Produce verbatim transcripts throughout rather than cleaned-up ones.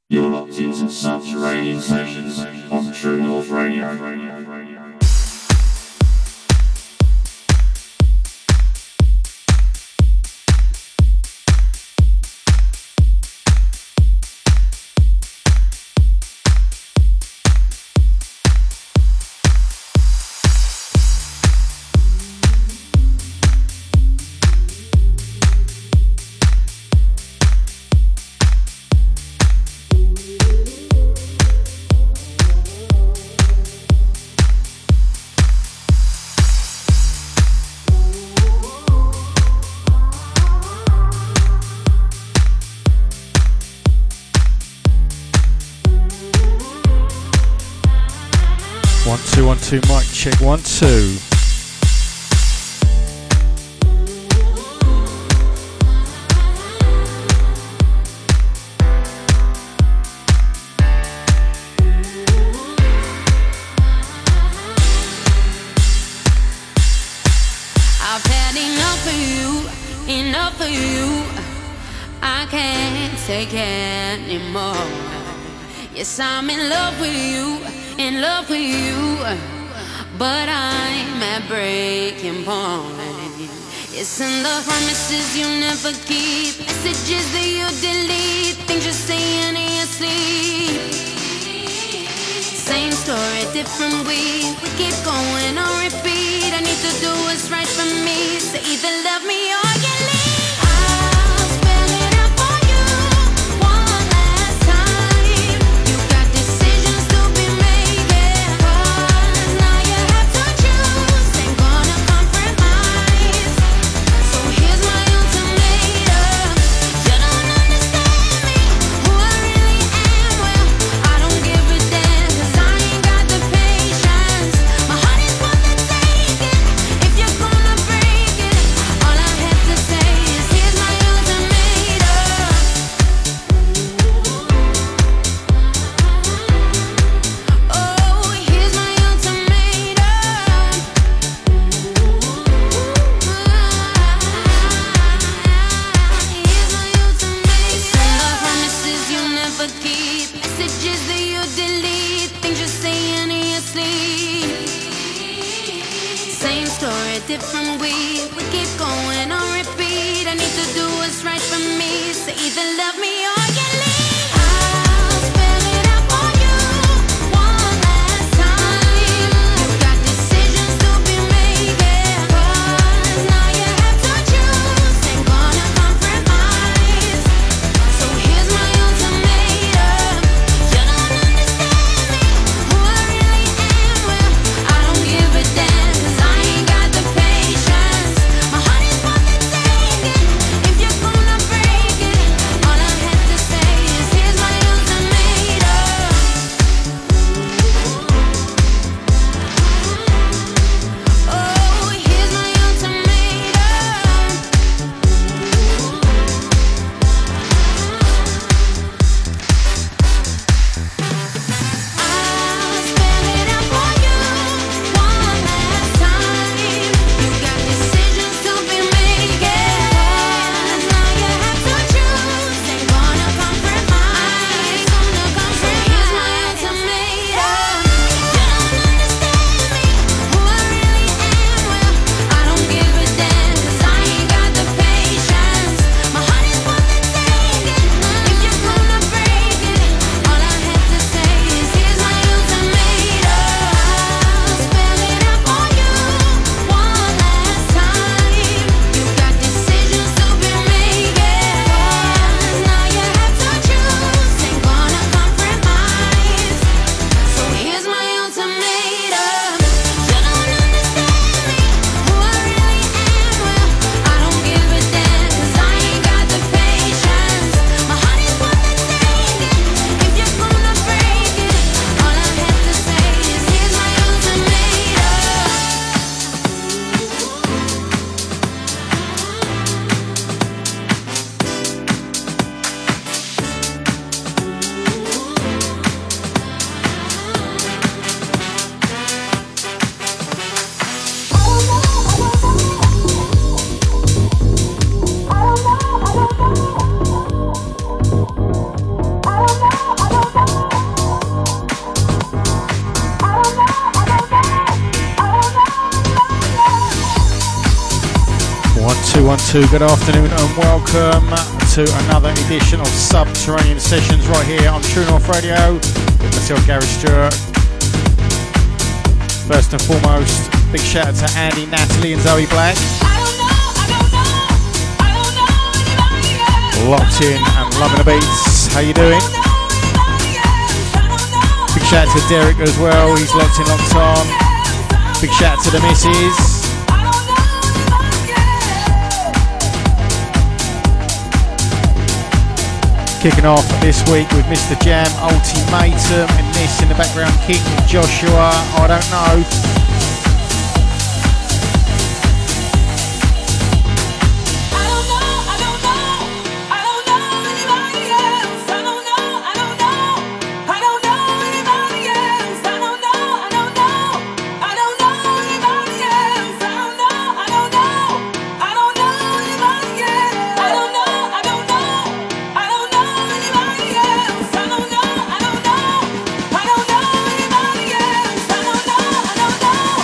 You're locked into subterranean sessions on True North Radio. One two one two mic check one two. I've had enough of you, enough of you. I can't take anymore. Yes, I'm in love with you, in love with you, but I'm at breaking point. It's in the promises you never keep, messages that you delete, things you say in your sleep. Same story, different week. We keep going on repeat. I need to do what's right for me. So either love me or you leave. I'll spell it out for you one last time. You got decisions to be making, 'cause now you have to choose. Ain't gonna compromise. So here's my ultimatum. You don't understand me, who I really am. Well, I don't give a damn, 'cause I ain't got the patience. My heart is for the taking. If you're gonna break it, all I have to say is here's my ultimatum. Oh, here's my ultimatum. Here's my ultimatum. Send the promises you never keep, messages that you delete, things you say in your sleep. Same story, different week. We keep going on repeat. I need to do what's right for me. So either love me or you leave. I'll spell it out for you one last time. You got decisions to be making, 'cause now you have to choose. Ain't gonna compromise. So here's my ultimatum. You don't understand me, who I really am. Well, I don't give a damn, 'cause I ain't got the patience. My heart is for the taking. If you're gonna break it, all I have to two one two, good afternoon and welcome to another edition of Subterranean Sessions right here on True North Radio with myself, Gary Stewart. First and foremost, big shout out to Andy, Natalie and Zoe Black. Locked in and loving the beats. How you doing? Big shout out to Derek as well, he's locked in, locked on. Big shout out to the missus. Kicking off this week with Mister Jam, Ultimatum, and this in the background, King Joshua, I don't know. I don't know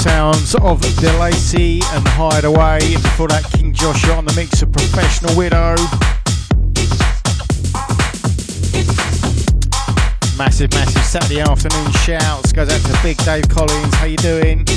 sounds of DeLacy and Hideaway. Before that, King Joshua on the mix of Professional Widow. Massive, massive Saturday afternoon shouts. Goes out to Big Dave Collins. How you doing?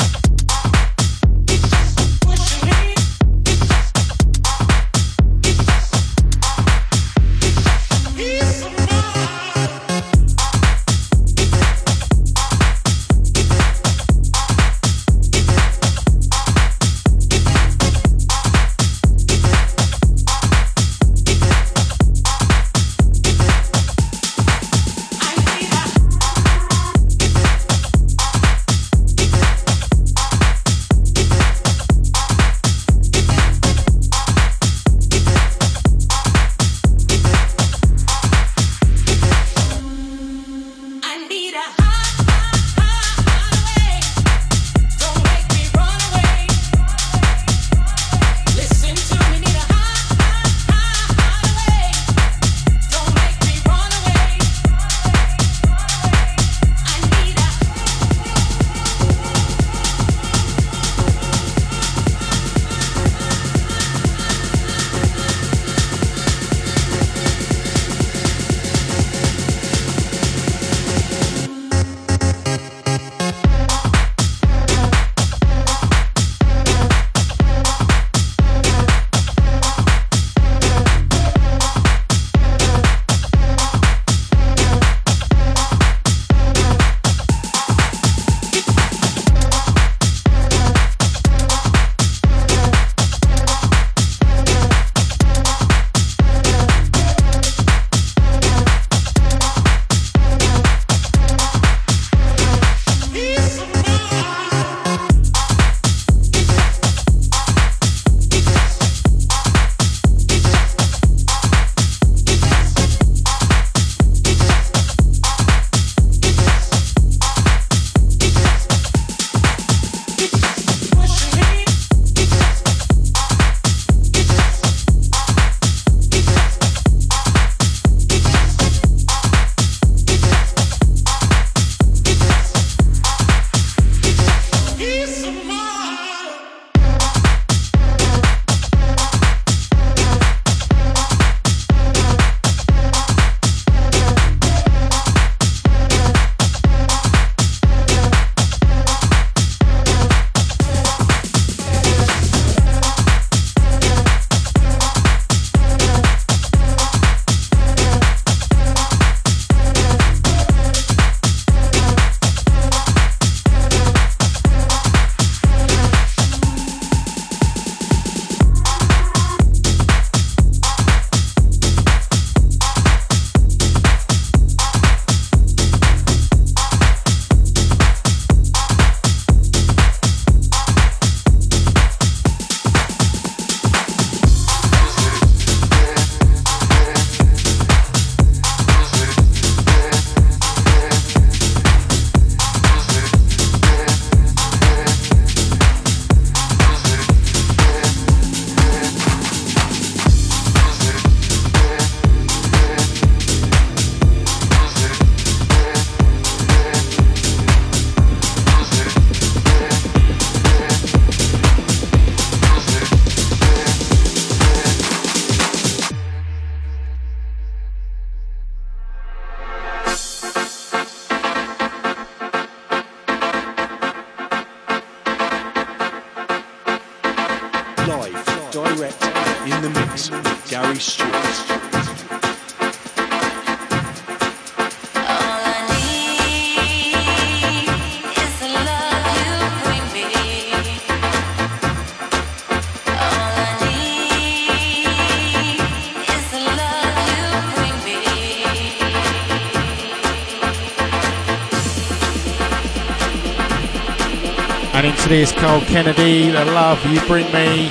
And into this, Cole Kennedy, The Love You Bring Me.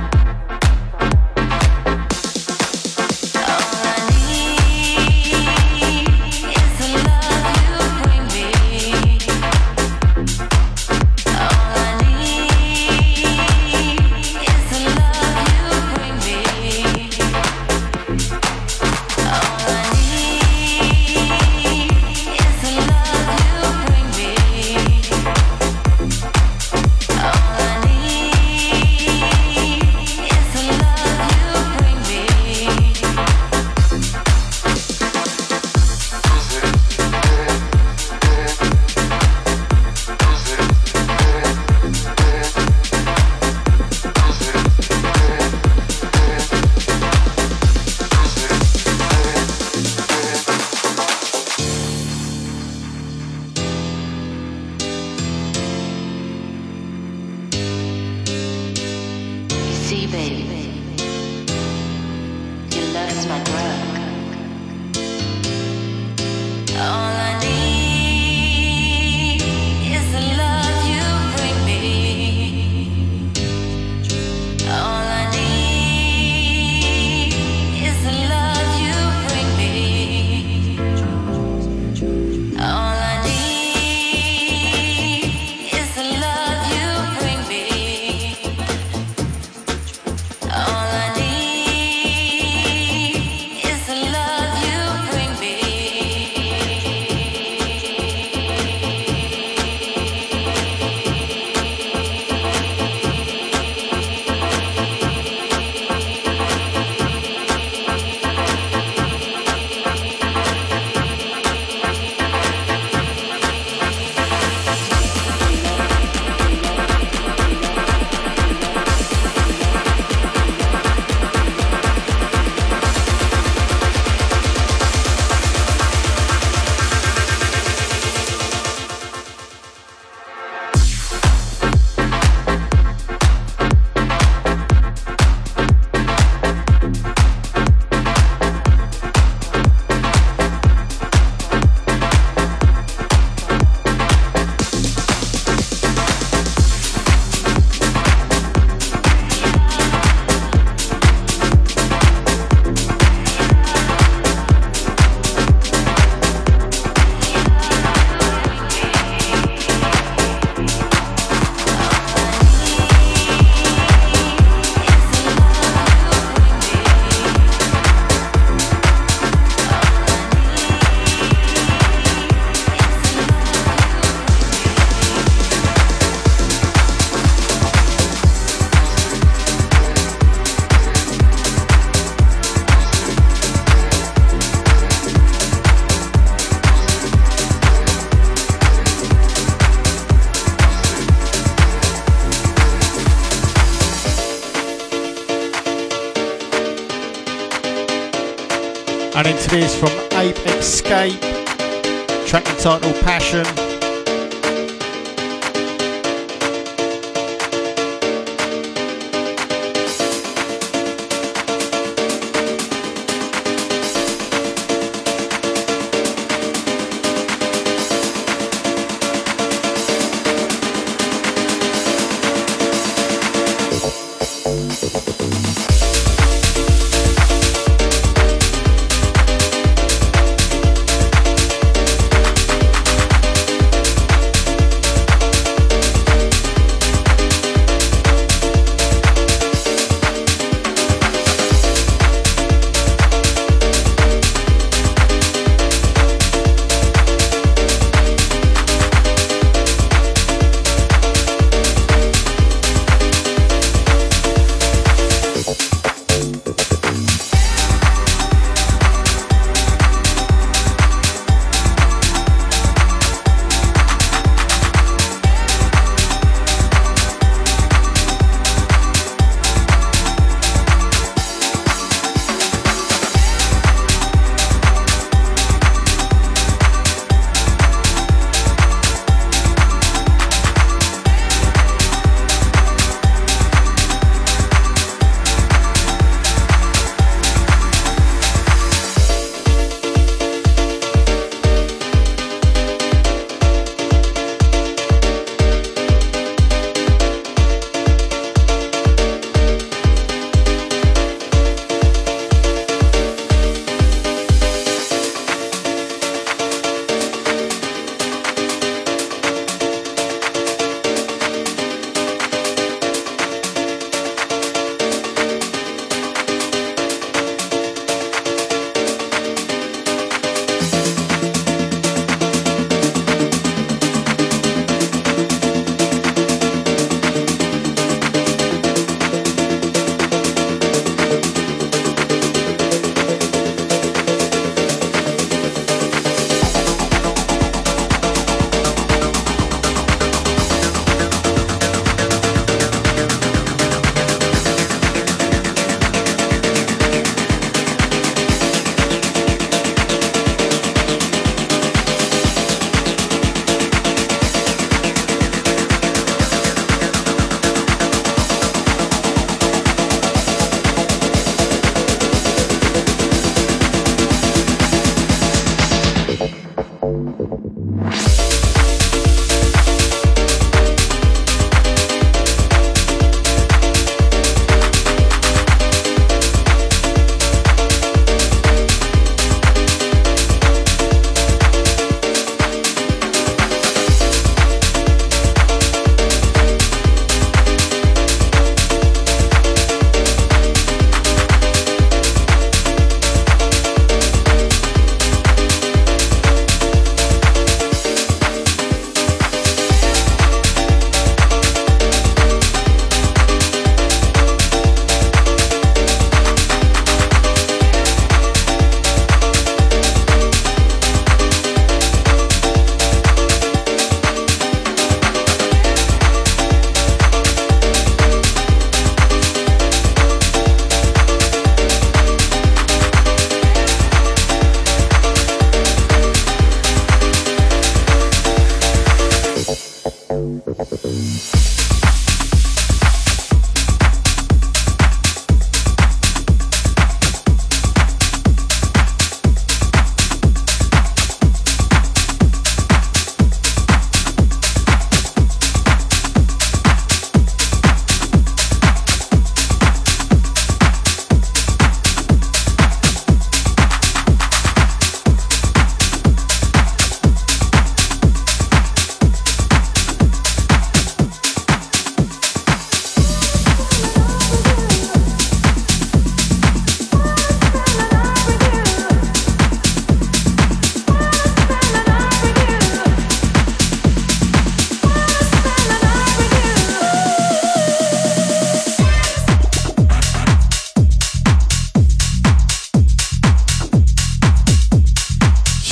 All I need See, baby, your love is my drug. All I need is the love you bring me. All I need is the love you bring me. All I need is the love you bring me. All I need is the love you bring me. And into this from Ape Escape, track entitled Passion.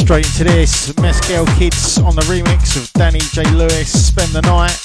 Straight into this, Mescal Kids on the remix of Danny J. Lewis, Spend the Night.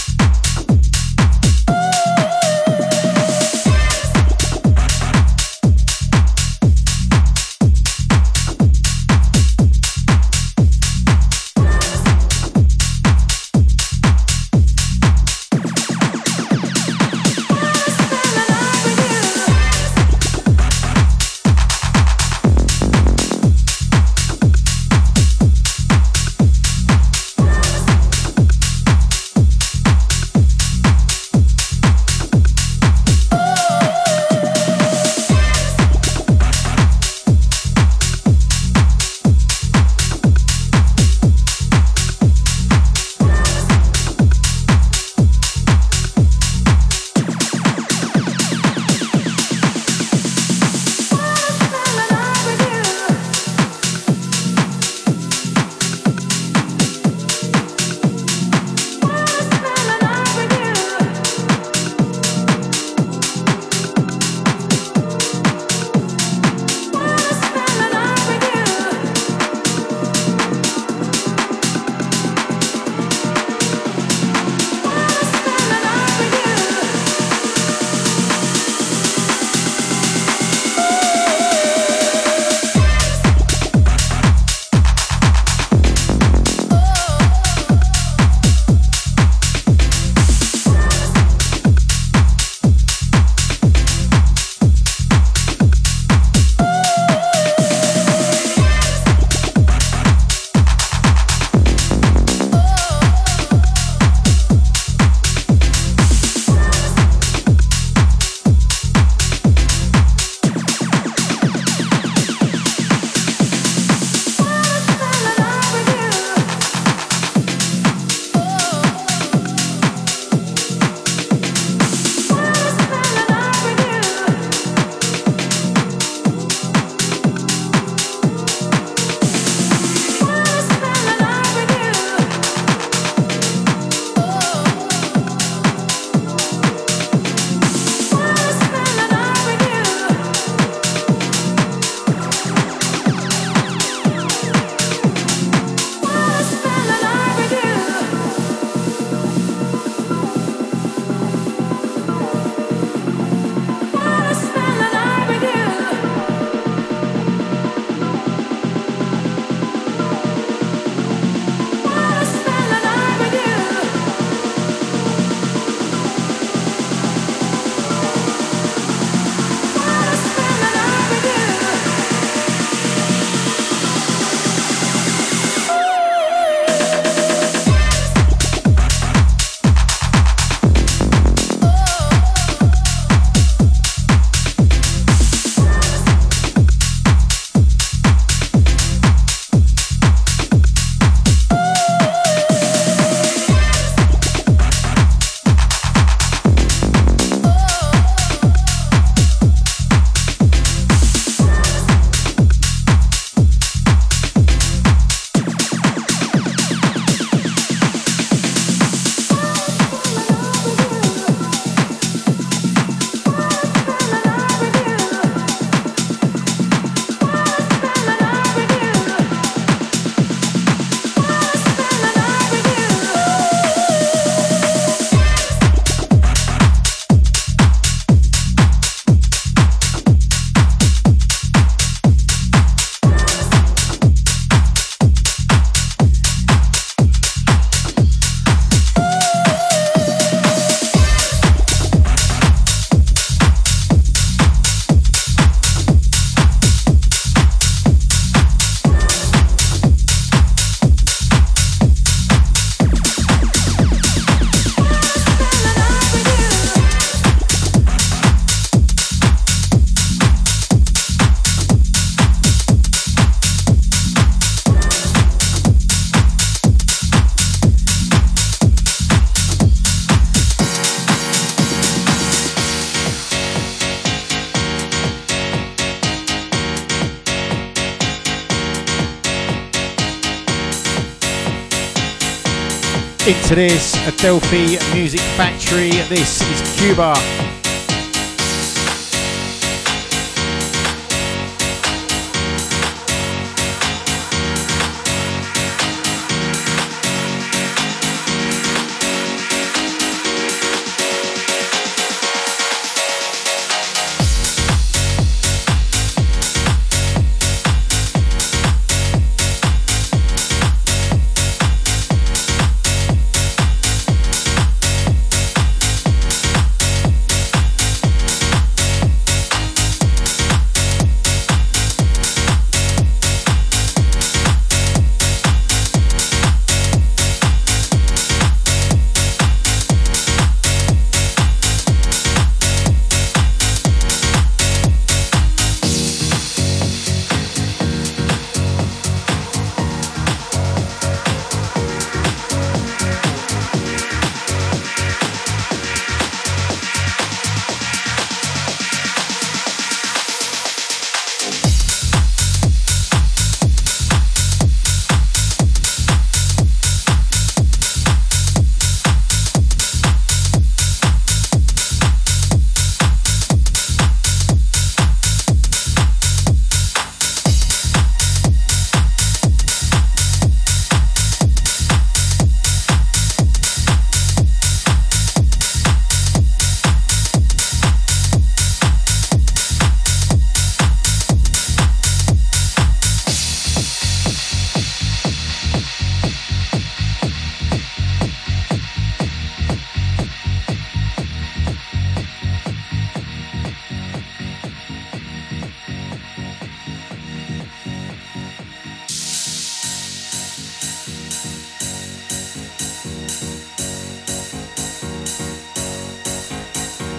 into this Adelphi Music Factory. This is Cuba.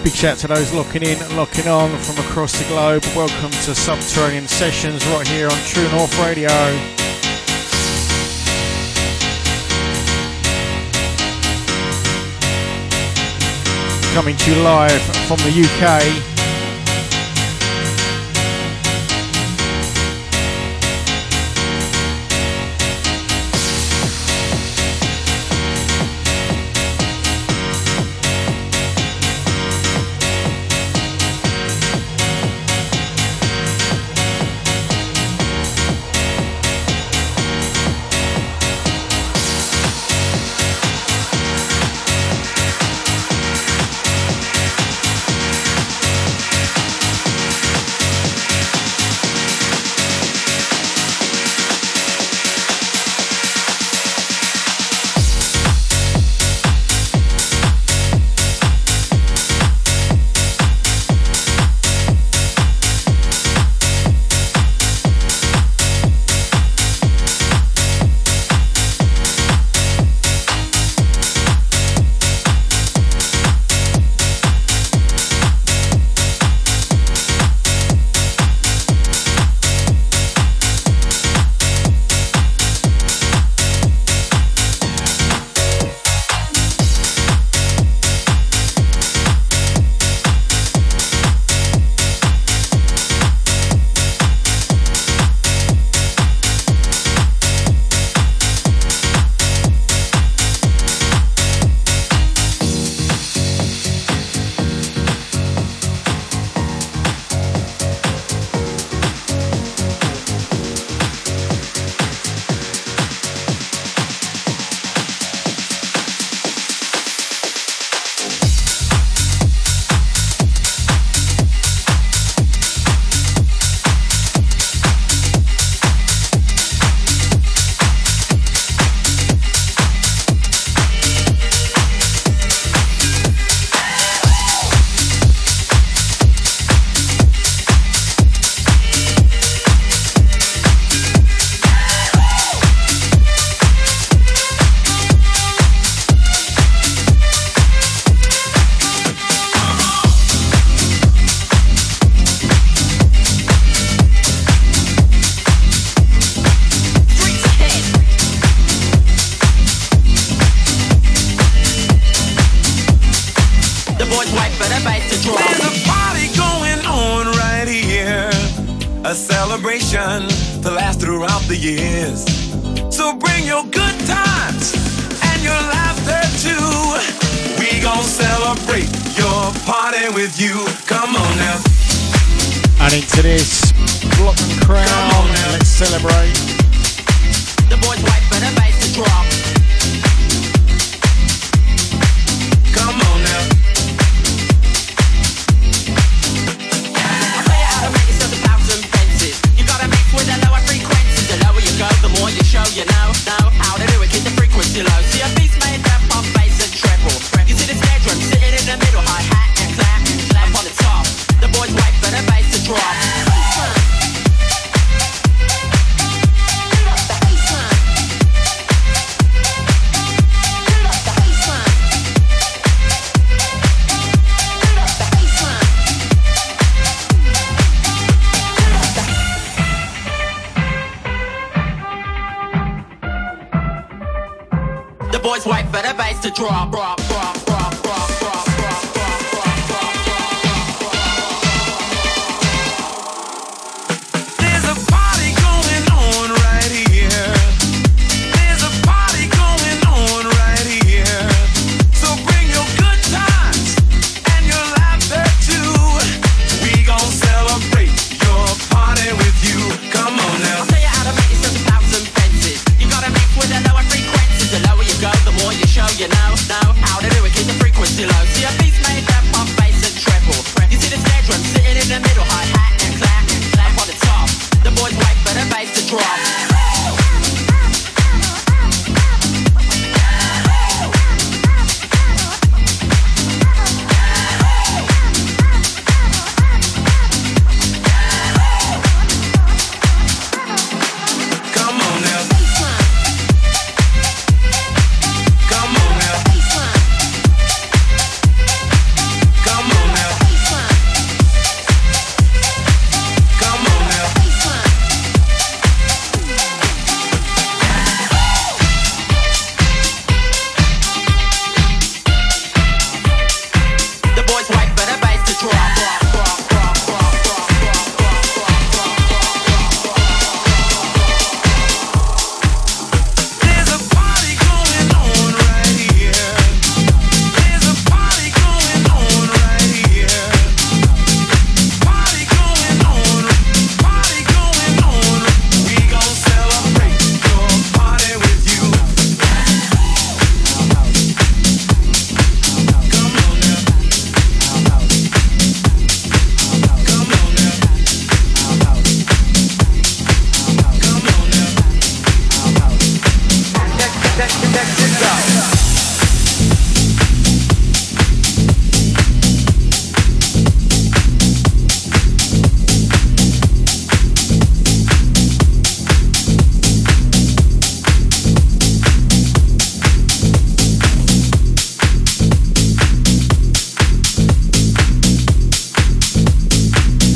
Big shout to those locking in, locking on from across the globe. Welcome to Subterranean Sessions right here on True North Radio. Coming to you live from the U K. You know, know how to do it.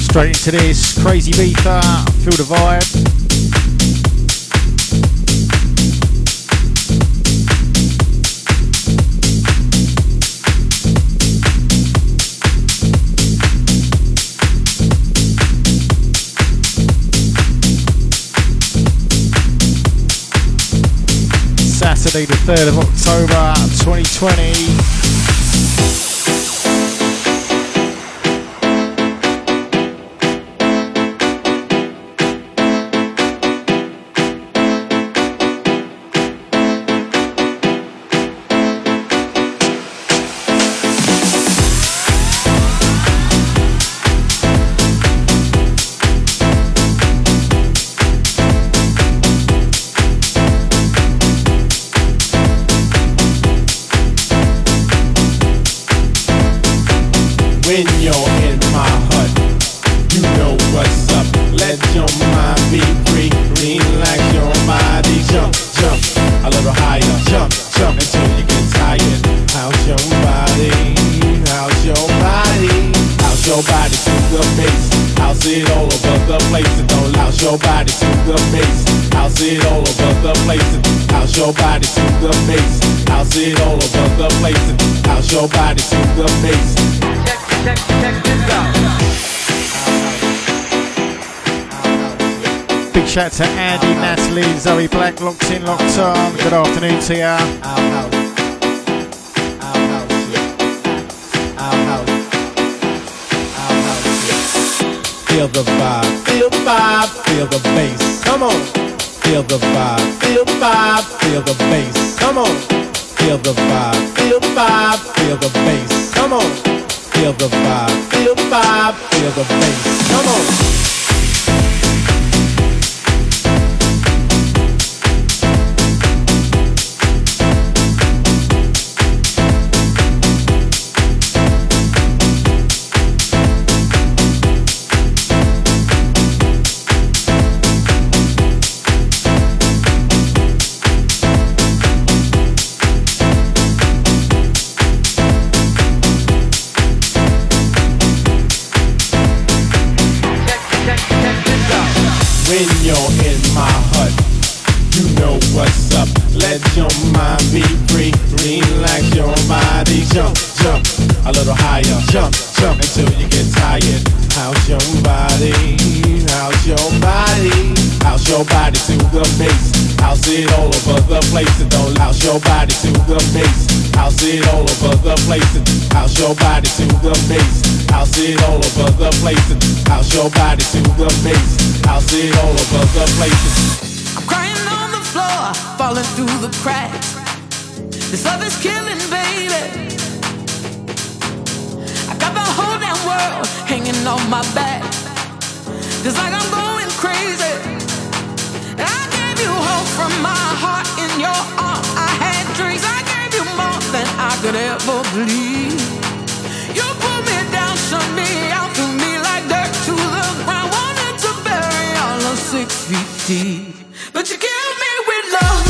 Straight into this, Crazy Beatha, feel the vibe. Saturday the third of October twenty twenty. When you're in my hut, you know what's up. Let your mind be free, relax your body, jump, jump, a little higher, jump, jump until you get tired. How's your body? How's your body? How's your body to the bass? How's it all over the place? And don't louse your body to the bass. How's it all over the place? How's your body to the bass? How's it all over the place? How's your body to the bass? Check, check this out. Big shout to Andy, Natalie, Zoe Black, locked in, locked on. Good afternoon to ya. Feel the vibe, feel the vibe, feel the bass. Come on. Feel the vibe, feel the vibe, feel the bass. Come on. Feel the vibe, feel the vibe, feel the bass. Come on. Feel the vibe, feel the vibe, feel the bass. Come on. When you're in my hut, you know what's up. Let your mind be free, relax your body, jump, jump, a little higher, jump, jump until you get tired. How's your body? How's your body? How's your body to the bass? How's it all over the place? And don't louse your body to the bass. How's it all over the place? And how's your body to the bass? How's it all over the place? And how's your body to the bass? How's it all over the place? I'm crying on the floor, falling through the cracks. This love is killing, baby. I got the whole damn world hanging on my back. It's like I'm going crazy. And I gave you hope from my heart in your arms. I had dreams, I gave you more than I could ever believe. You pulled me down, shut me out, threw me like dirt to the ground. Wanted to bury all of six feet deep, but you killed me with love.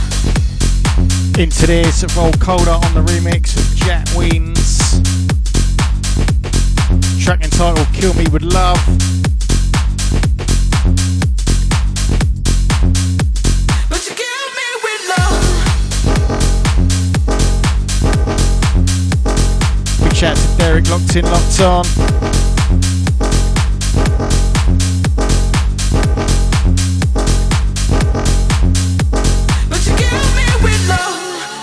Into this, Roll Colder on the remix of Jack Wins. Track entitled Kill Me With Love. But you killed me with love. Big shout to Derek, locked in, locked on. But you killed me with love.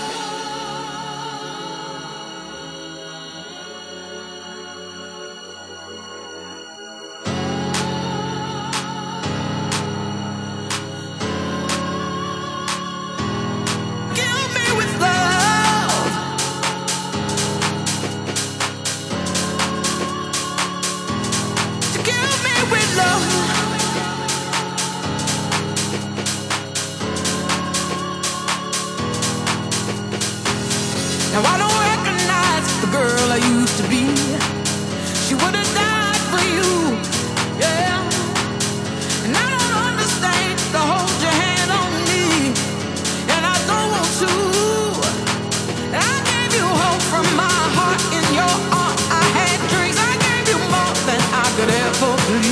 Kill me with love. To kill me with love. Now I don't recognize the girl I used to be. She would have died for you, yeah. And I don't understand to hold your hand on me, and I don't want to. And I gave you hope from my heart in your arms. I had dreams, I gave you more than I could ever believe.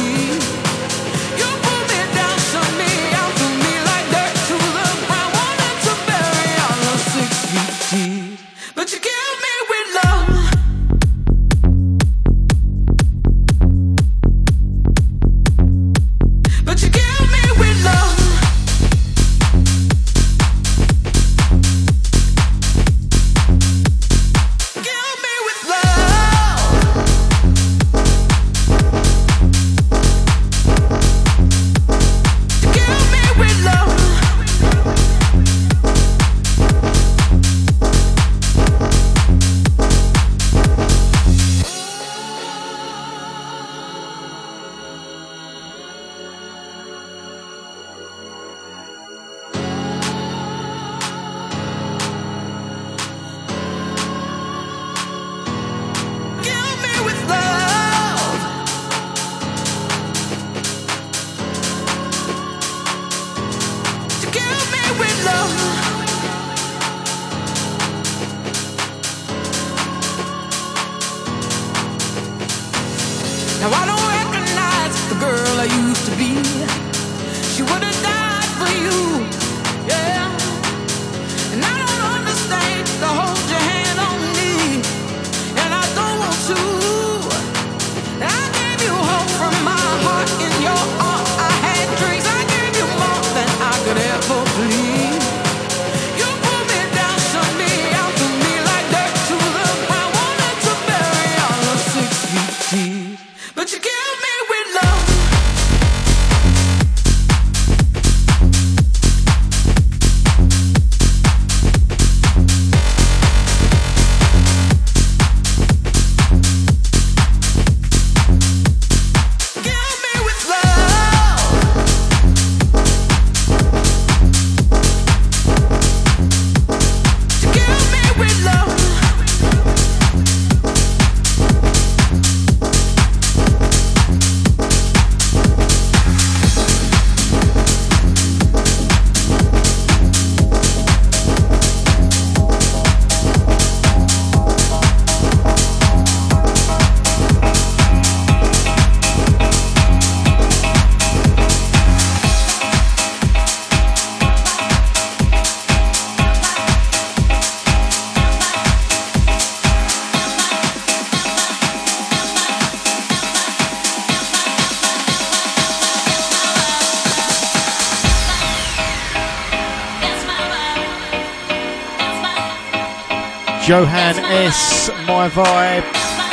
girl I used to be. She would have died for you, yeah. And I don't understand to hold your hand on me, and I don't want to. I gave you hope from my heart in your arms. I had dreams. I gave you more than I could ever believe. You put me down, shut me out to me like dirt to the ground. Wanted to bury all of six feet deep, but you killed me with love. Johan S, My Vibe.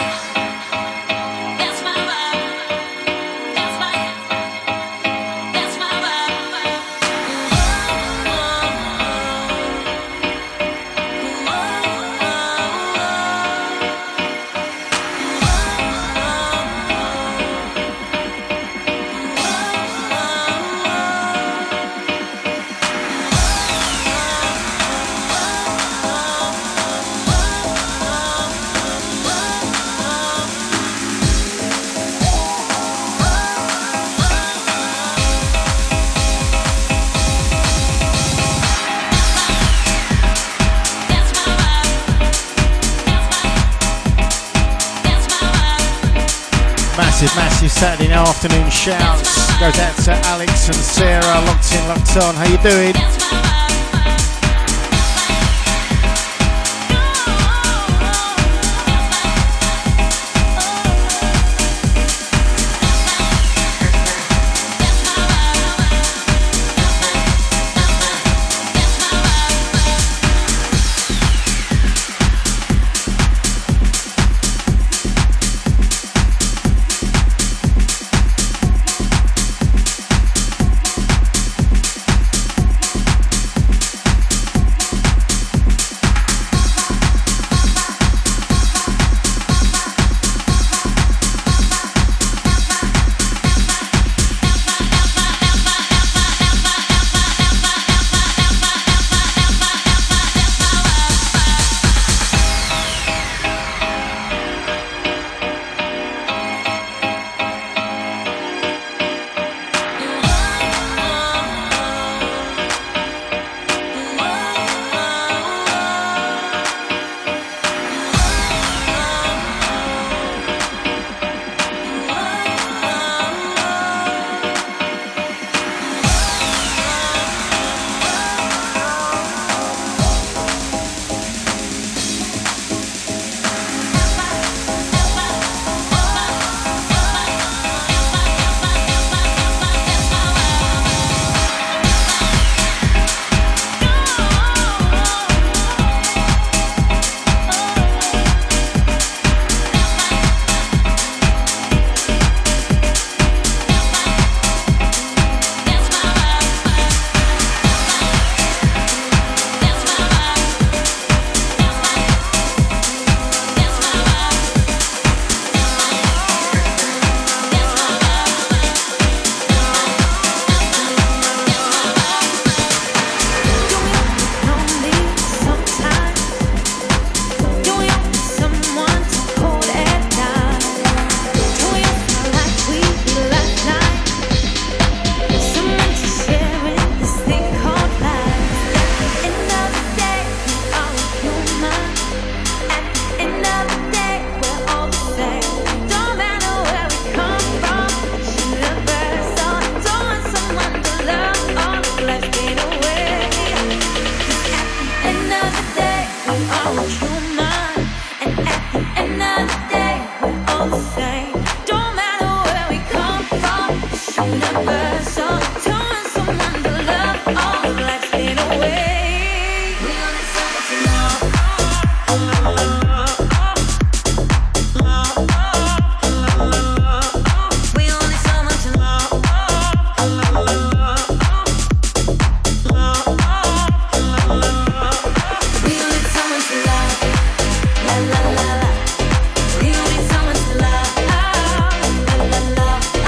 Massive, massive Saturday afternoon shouts. Goes out to Alex and Sarah, locked in, locked on. How you doing?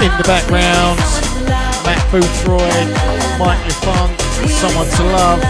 In the background, Matt Boothroyd, Mike LeFunk, Someone to Love.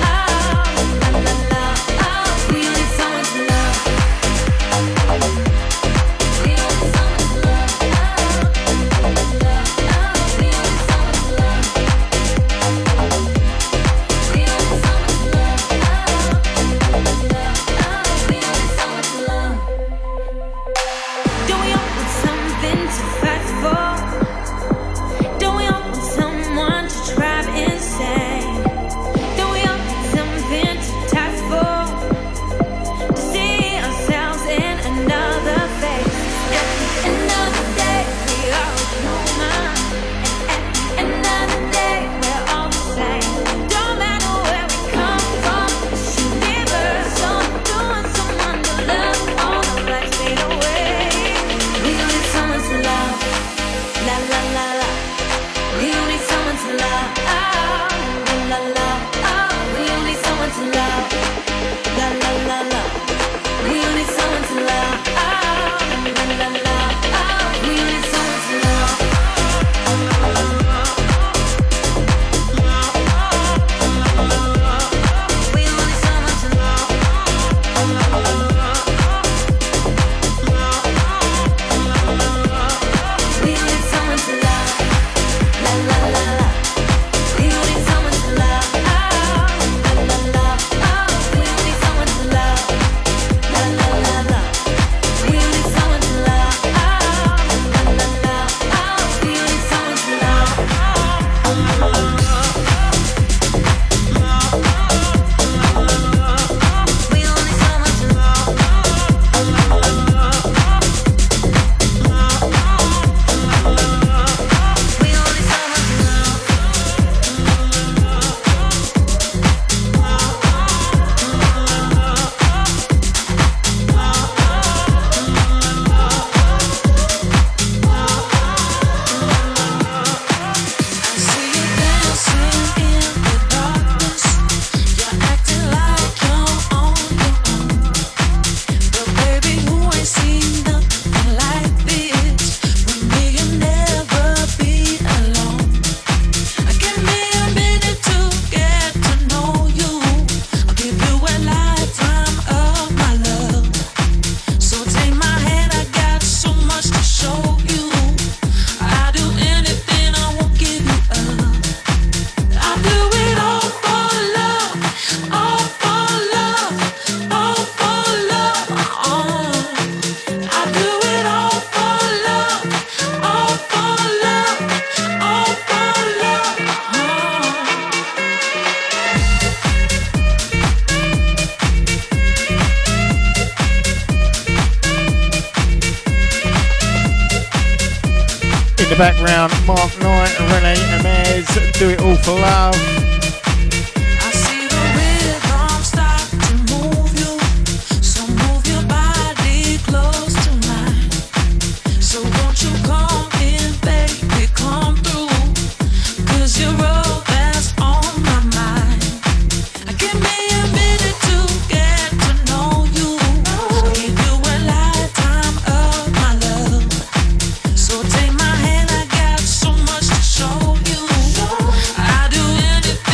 the background, Mark Knight and Renee Amez, Do It All for Love. Take my hand, I got so much to show you. I do anything.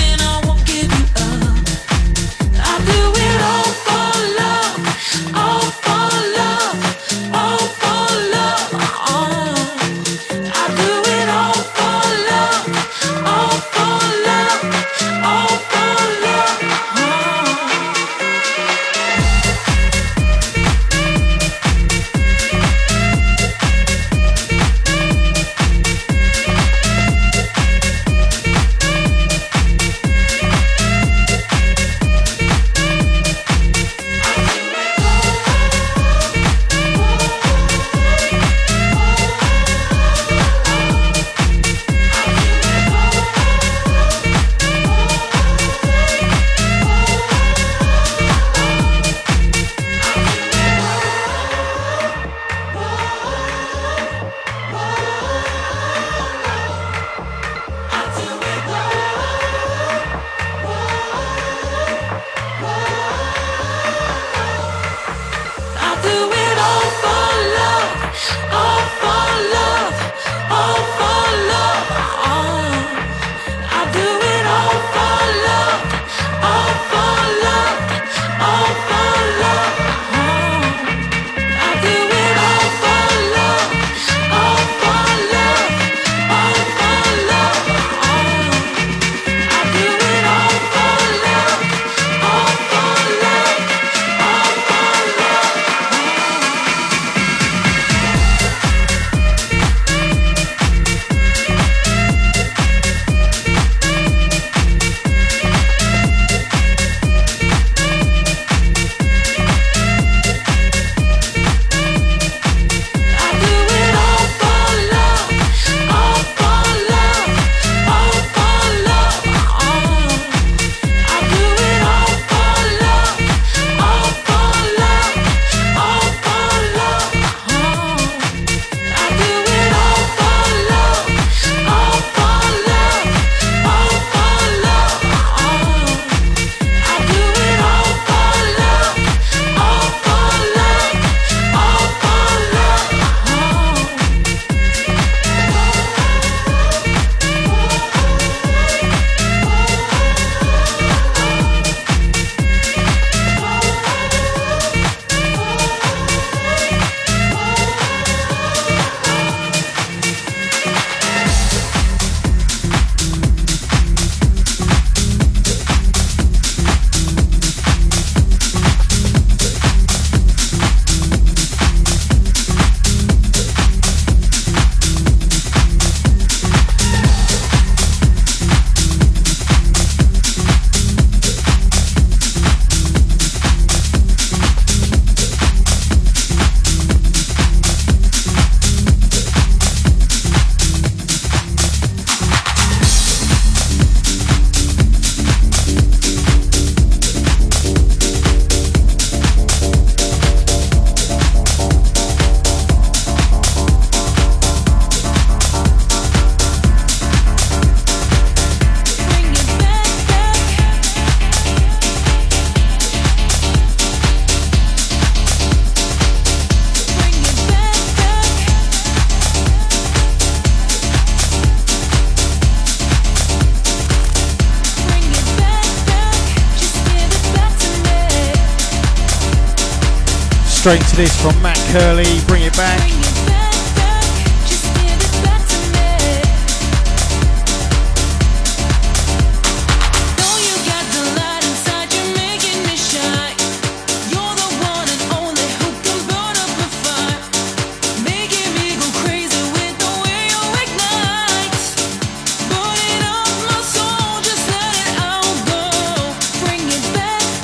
Straight to this from Matt Curley, Bring It Back.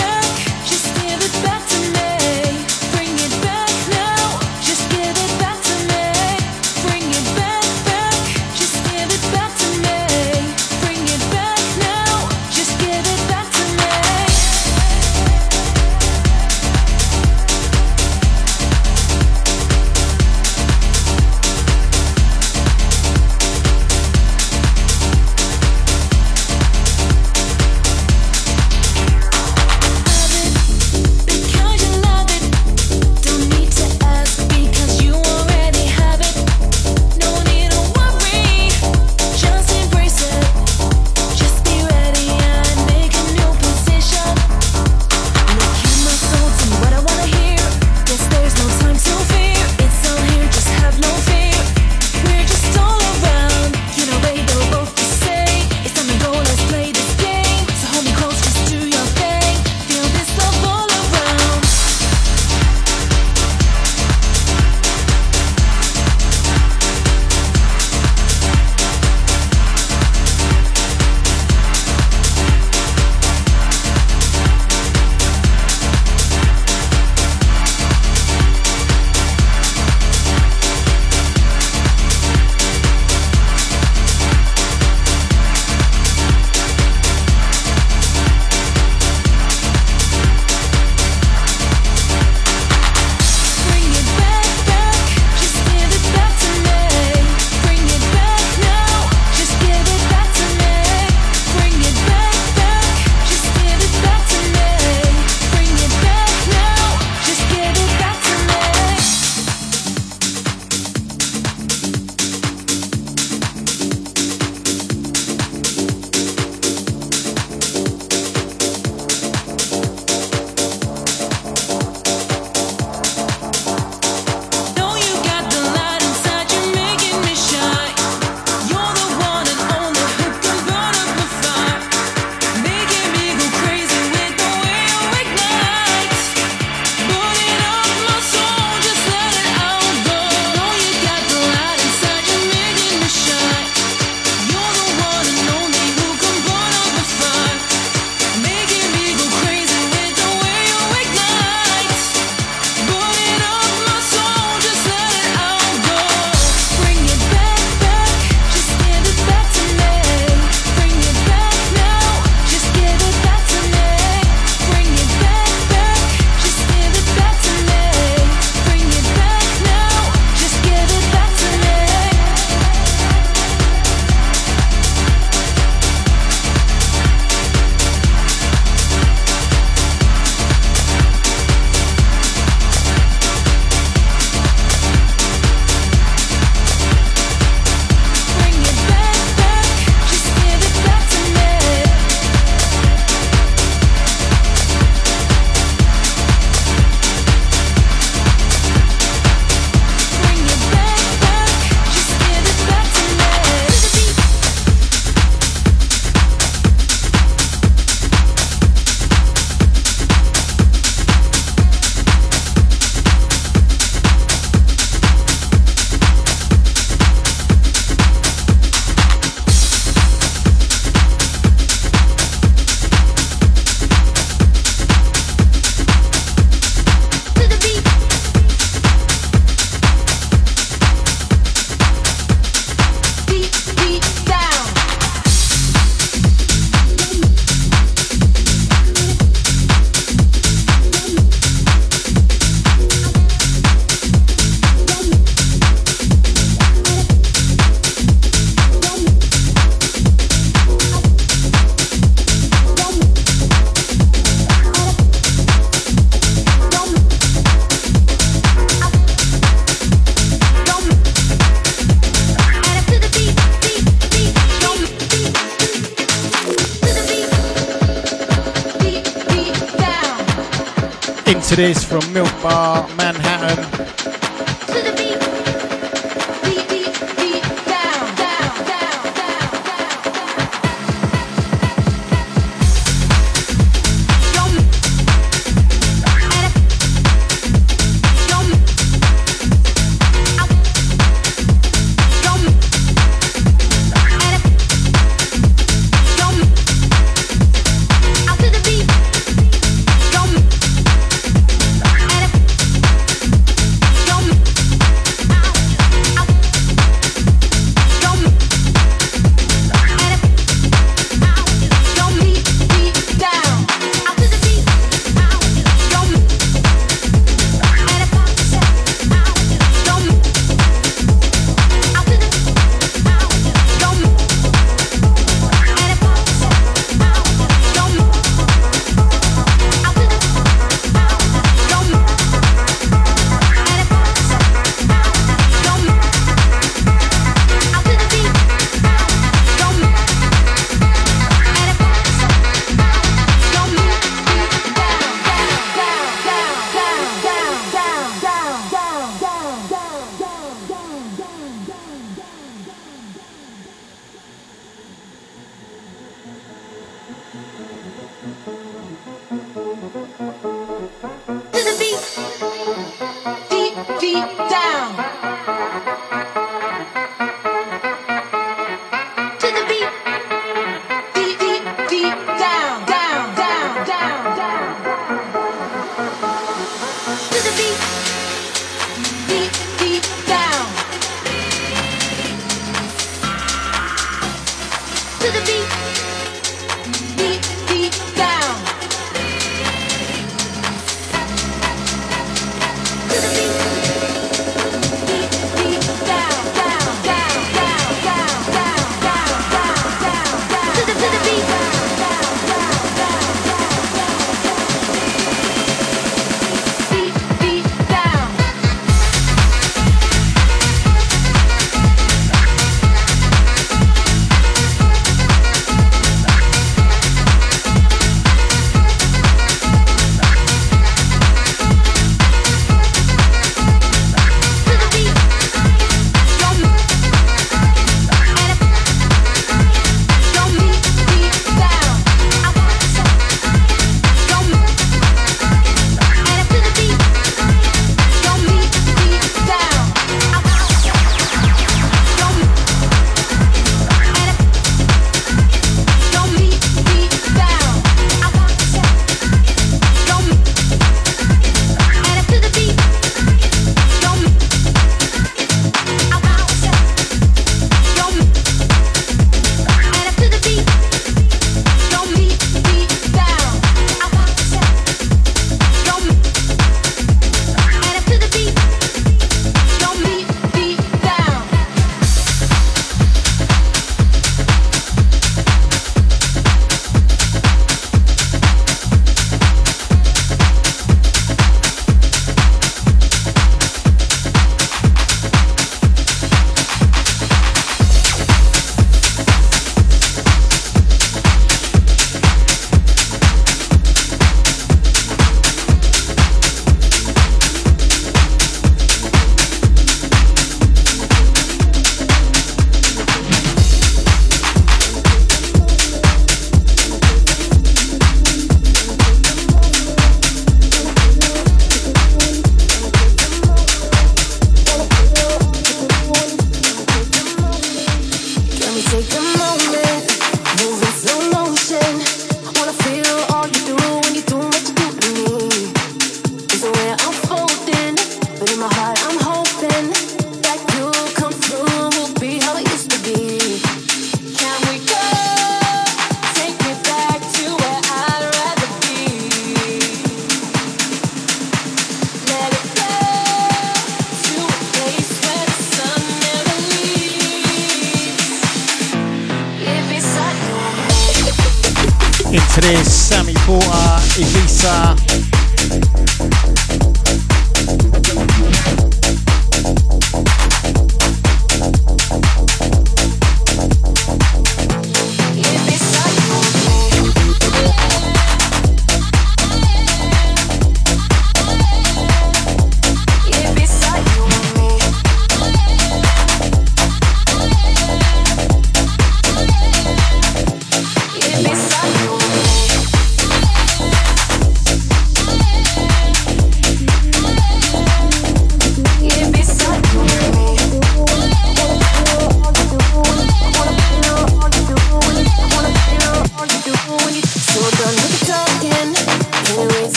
Back to me, bring it back now, just give it back to into this from Milk Bar, Manhattan. Into this, Sammy Porter, Ibiza.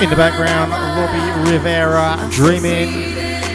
In the background, Robbie Rivera, Dreaming.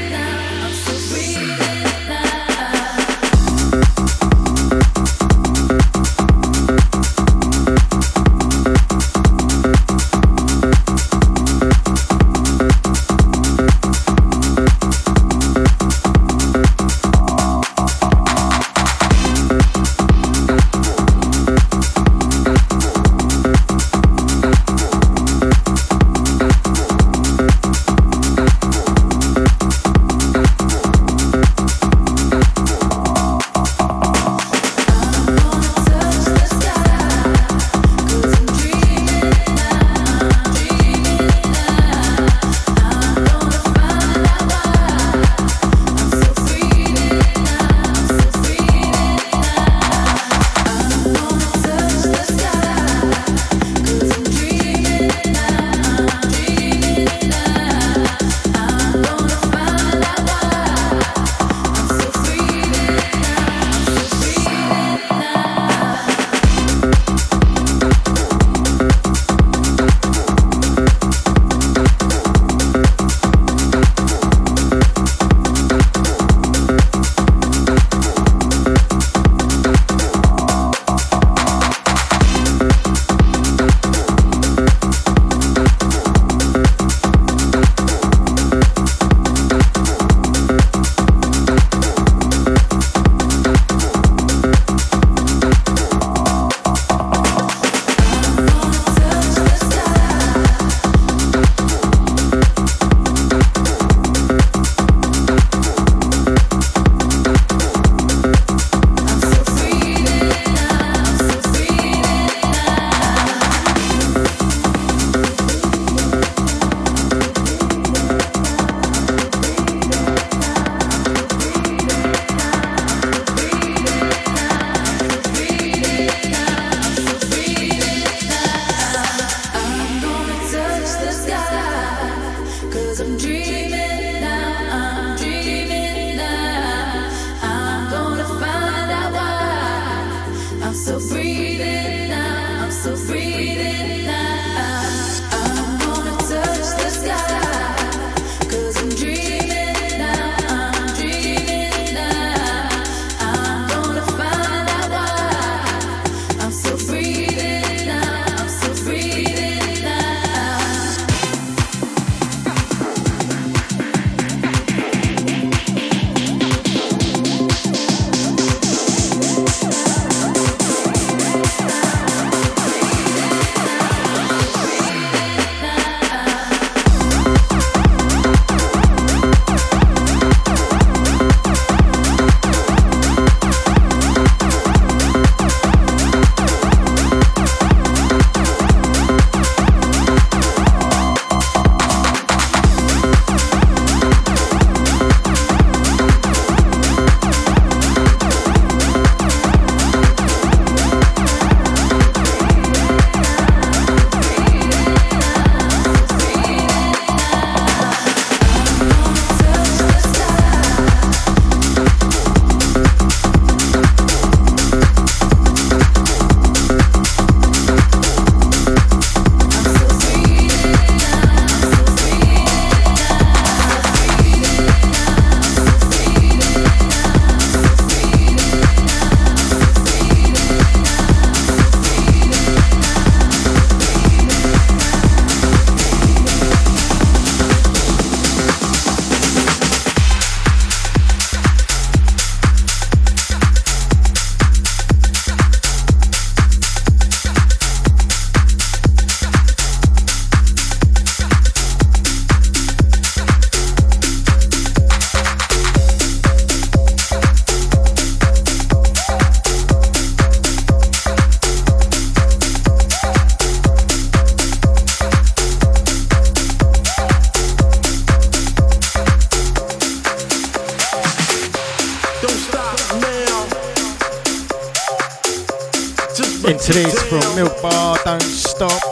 Into this from Milk Bar, Don't Stop.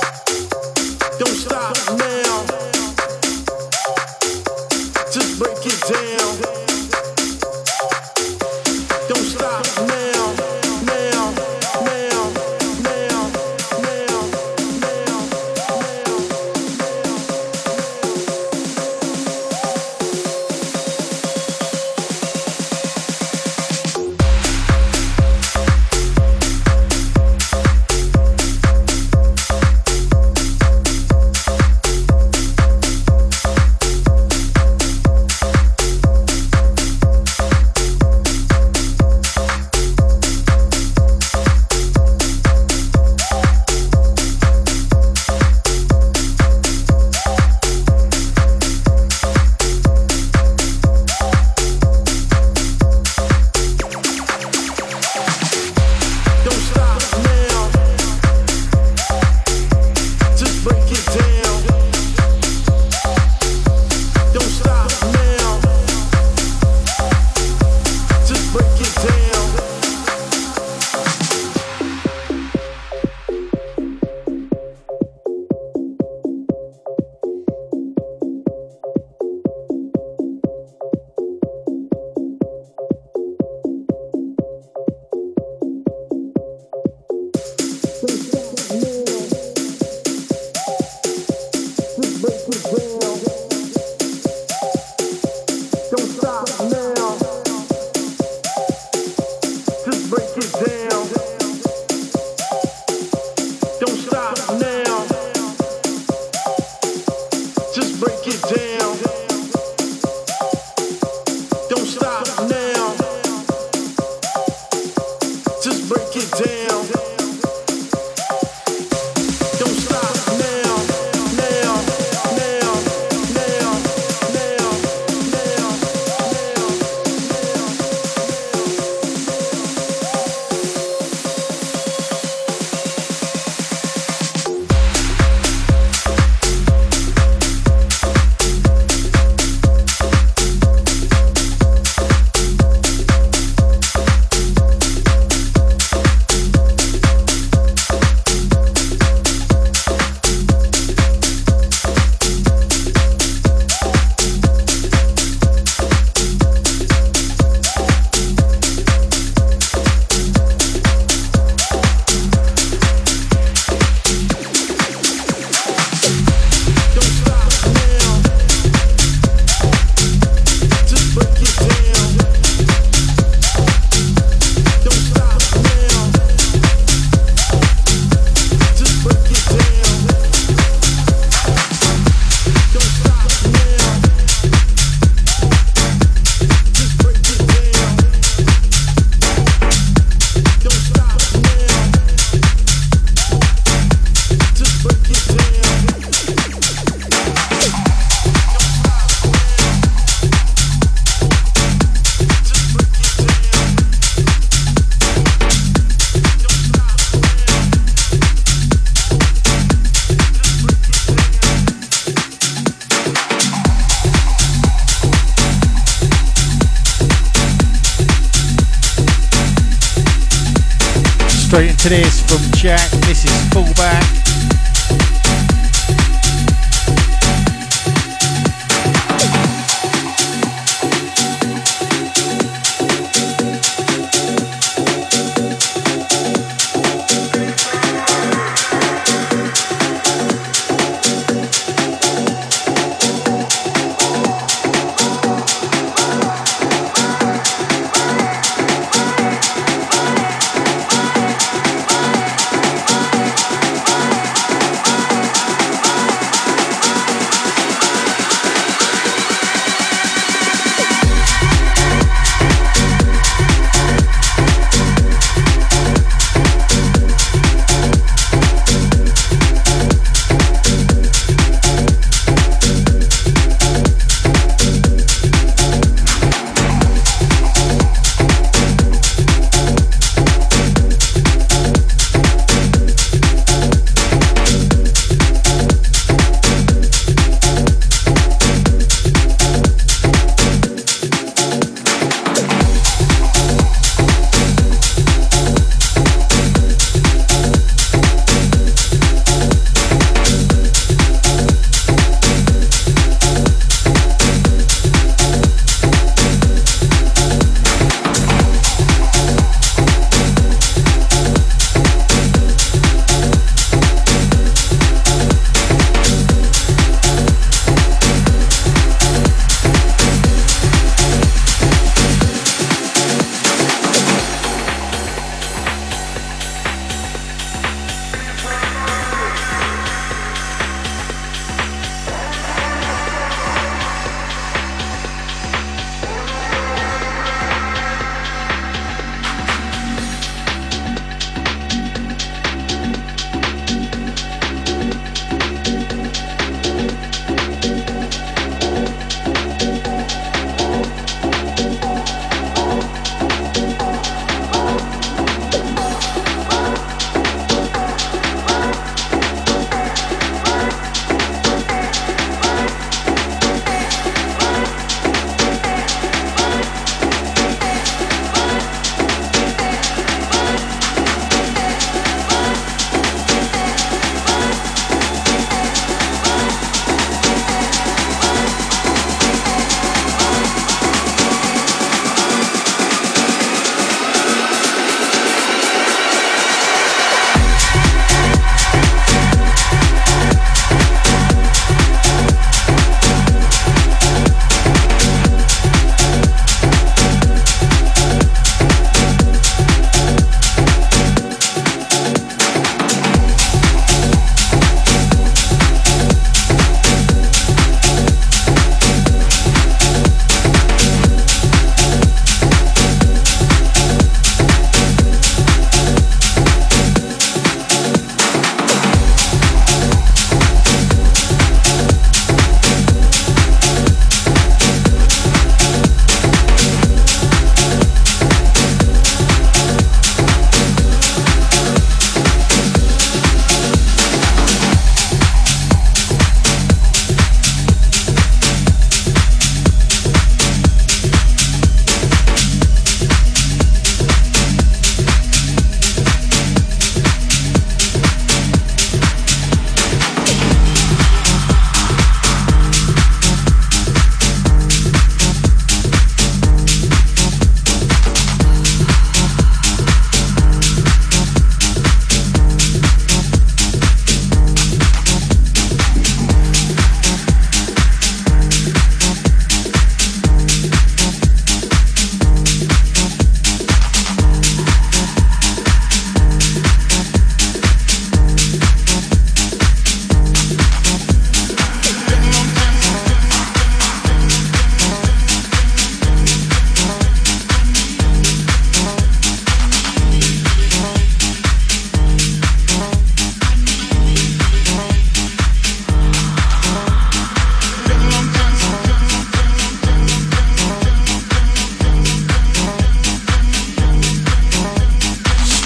Don't stop now. Just break it down. Don't stop now. Now, now, now, now, now, now. Just break it down. Don't stop now, now, now, now, now, now, Straight into this from Jack. This is Fallback. Thank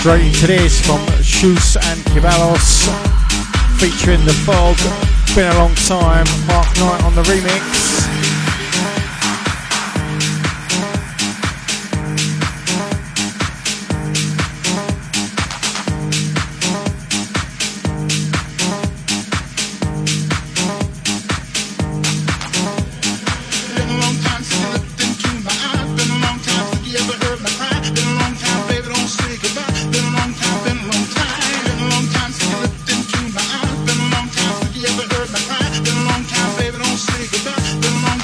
Straight into this from Shus and Kivalos, featuring The Fog. Been a long time. Mark Knight on the remix. Been a long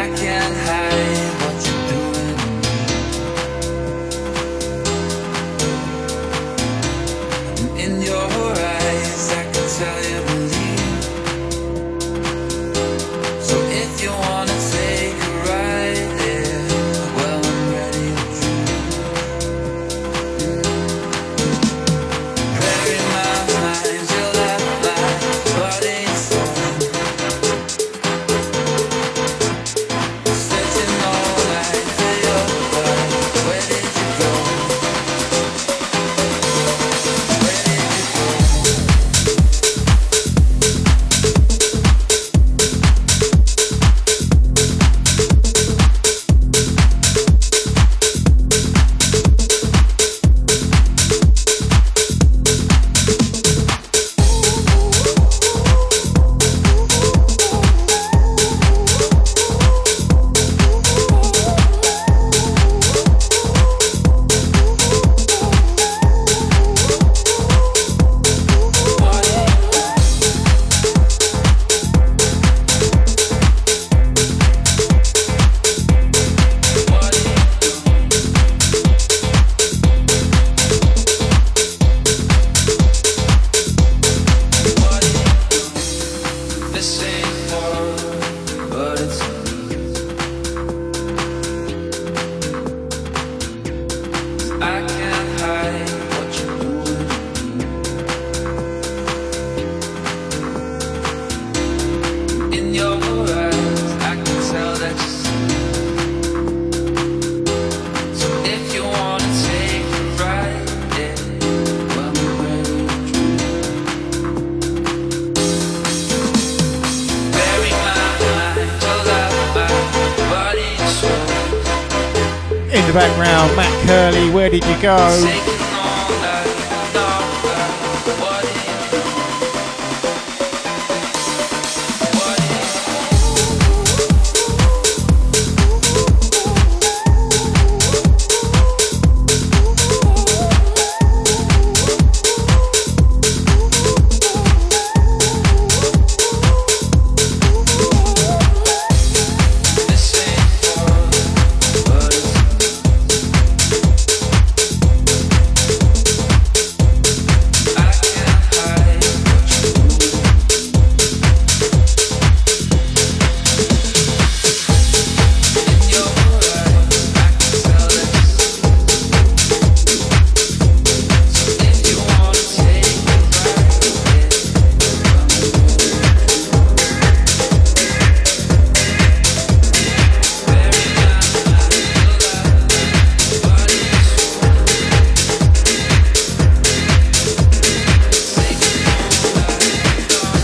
can't hide what you're doing. And in your eyes, I can tell you believe. So if you wanna take a ride there, well, I'm ready to drive. Bury my mind till I fly, but it's fun. Searching all night for your love. Where did you go? Where did you go? This ain't love, but it's me. 'Cause I can't hide what you're doing. In your eyes, I can tell that you see. So if you wanna take a ride, yeah, well, I'm ready to drive. Bury my mind till I find body soul. In the background, Matt Curley, where did you go? Taking all night, dark night. What do you do? What do you This ain't love, but it's I can't hide what you're doing. In your eyes, I can tell that you see. So if you wanna take a ride, yeah, bury my mind till I body soul. Taking all night, dark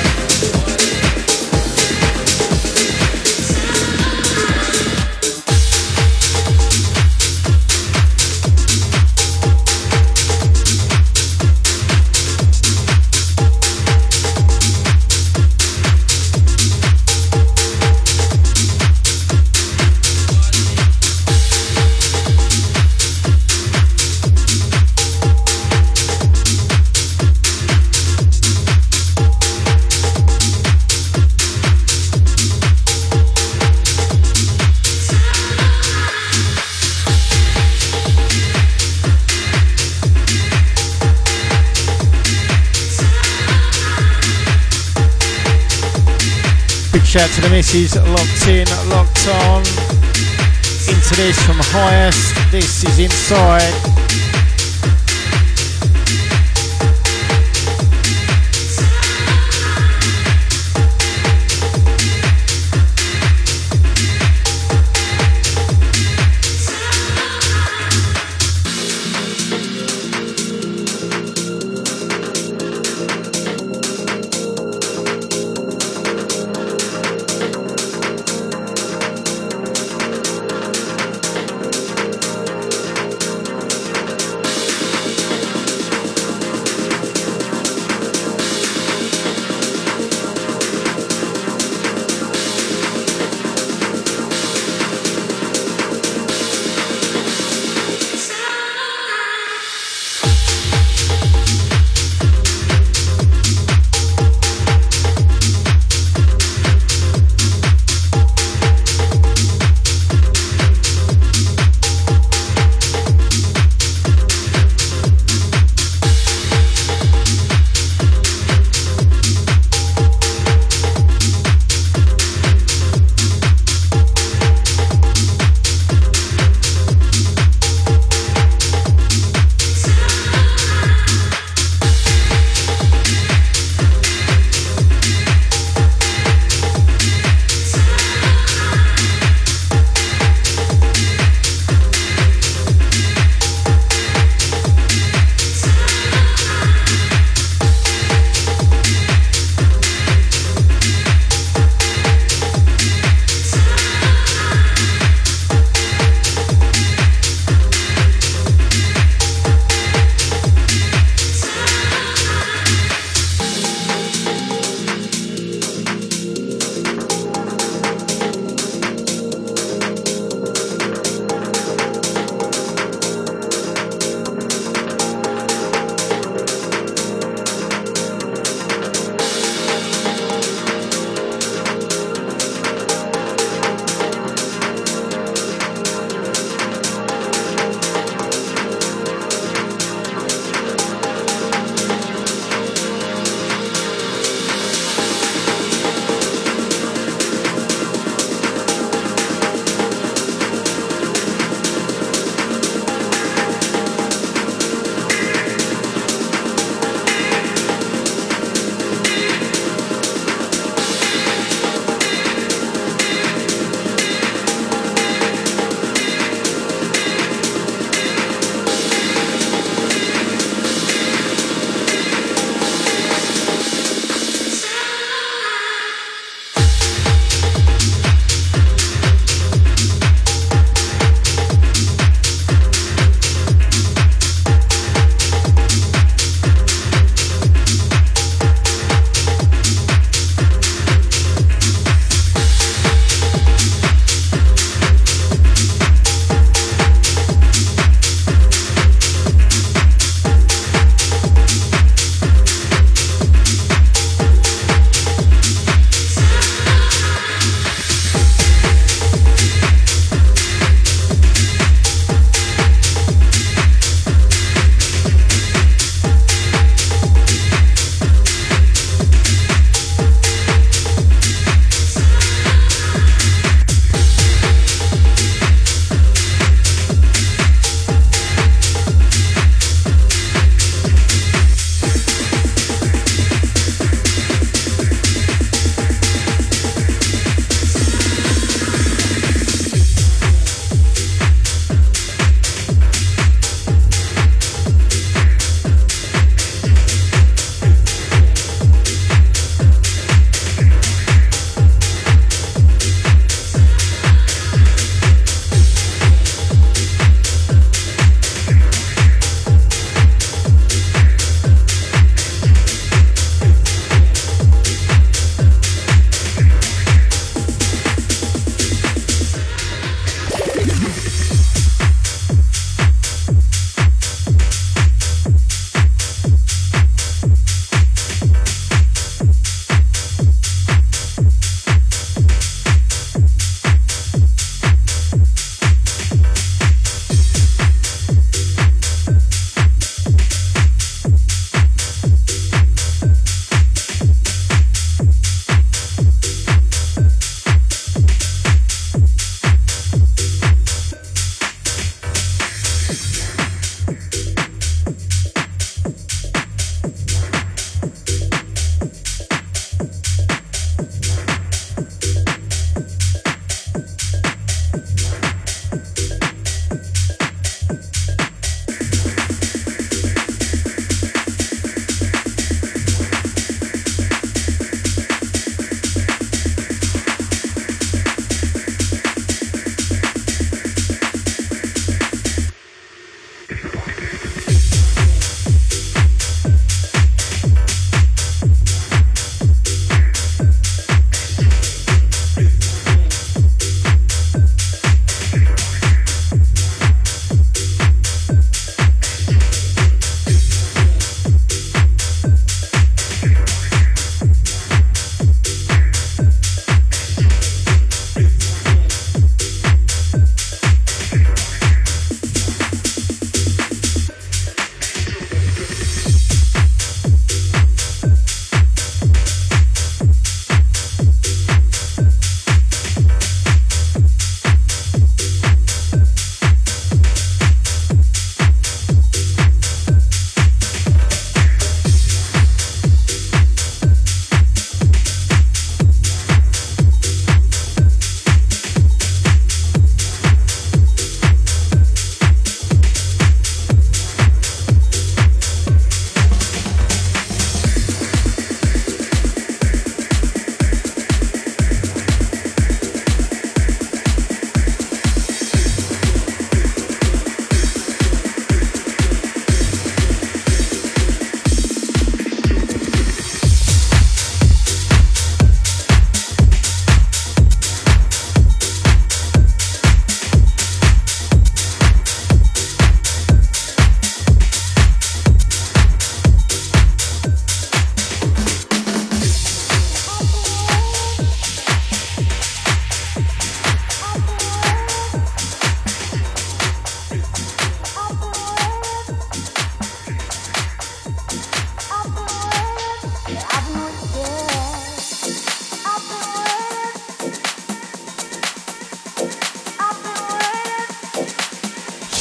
Big shout to the missus, locked in, locked on. Into this from Highest. This is Inside.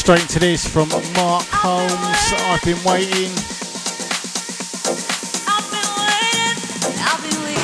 straight into this from Mark Holmes. I've been waiting. I've been waiting, I've been waiting.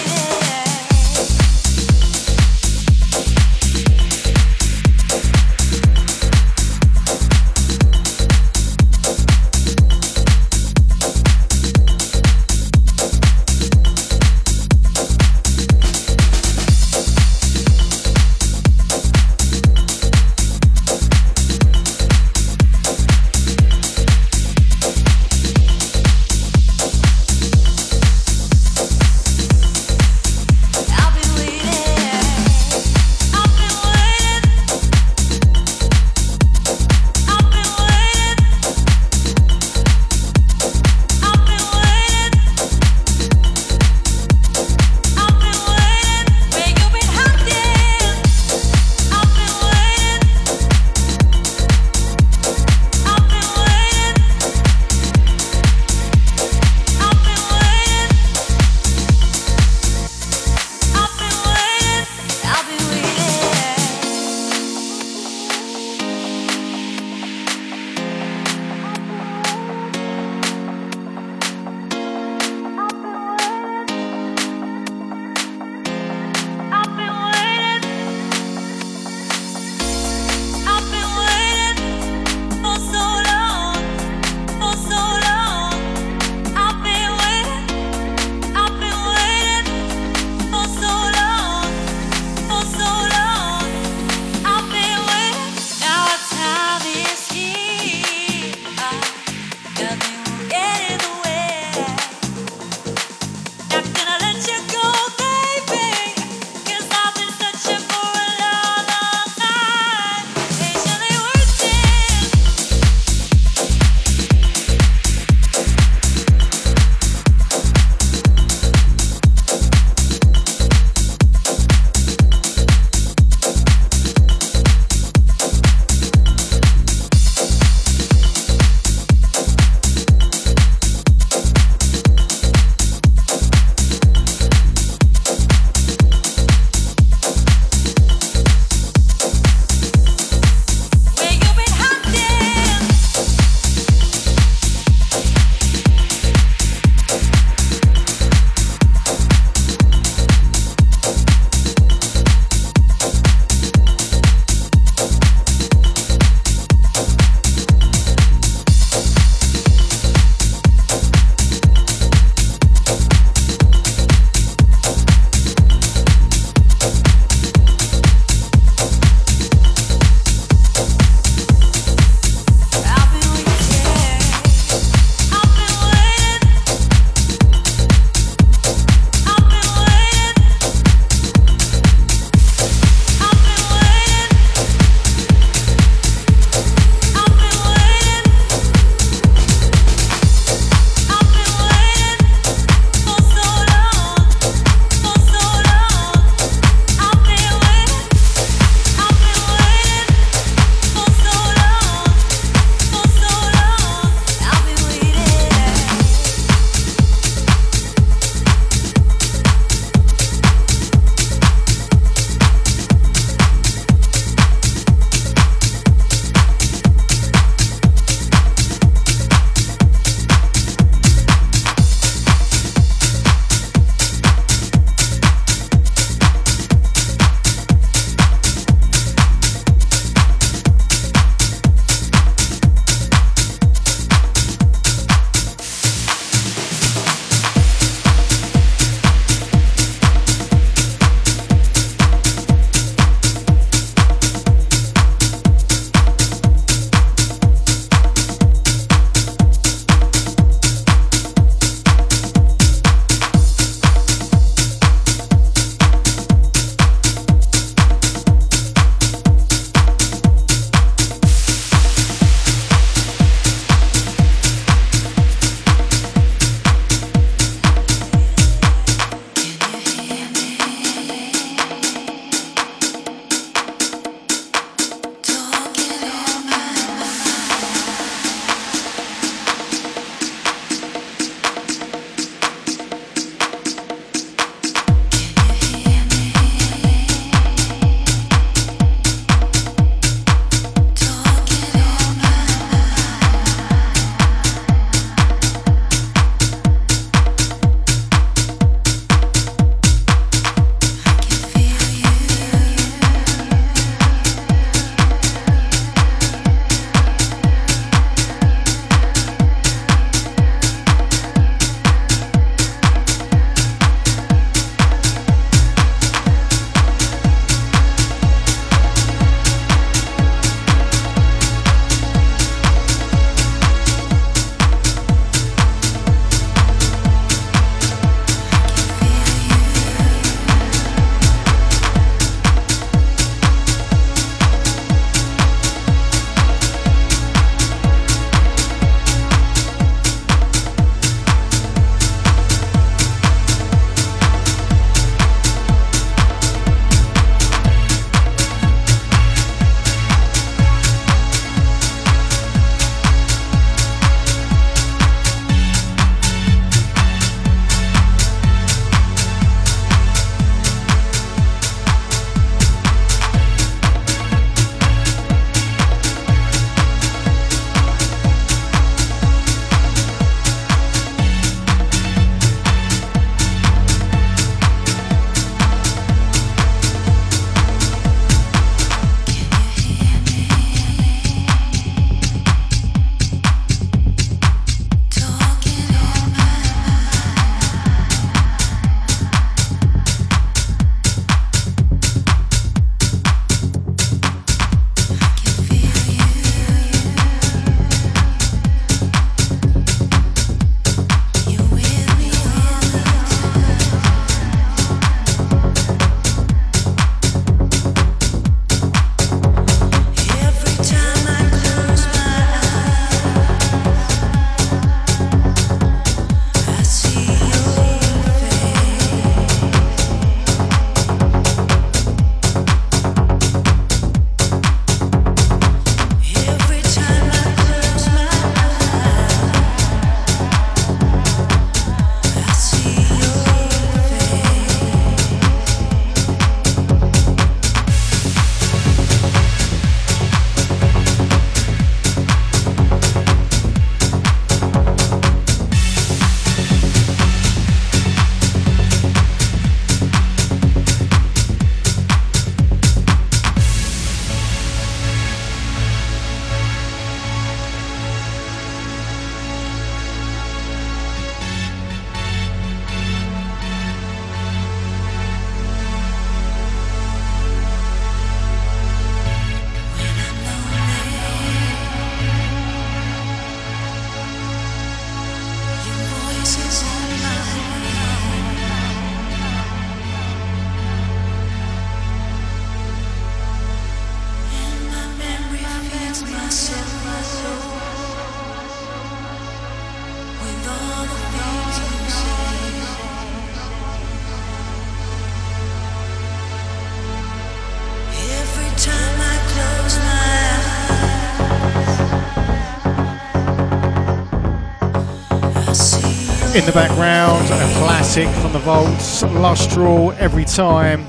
In the background, a classic from the Vaults, Lustral, Every Time.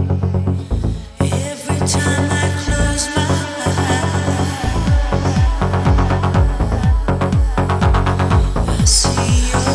Every time I close my eyes, I see your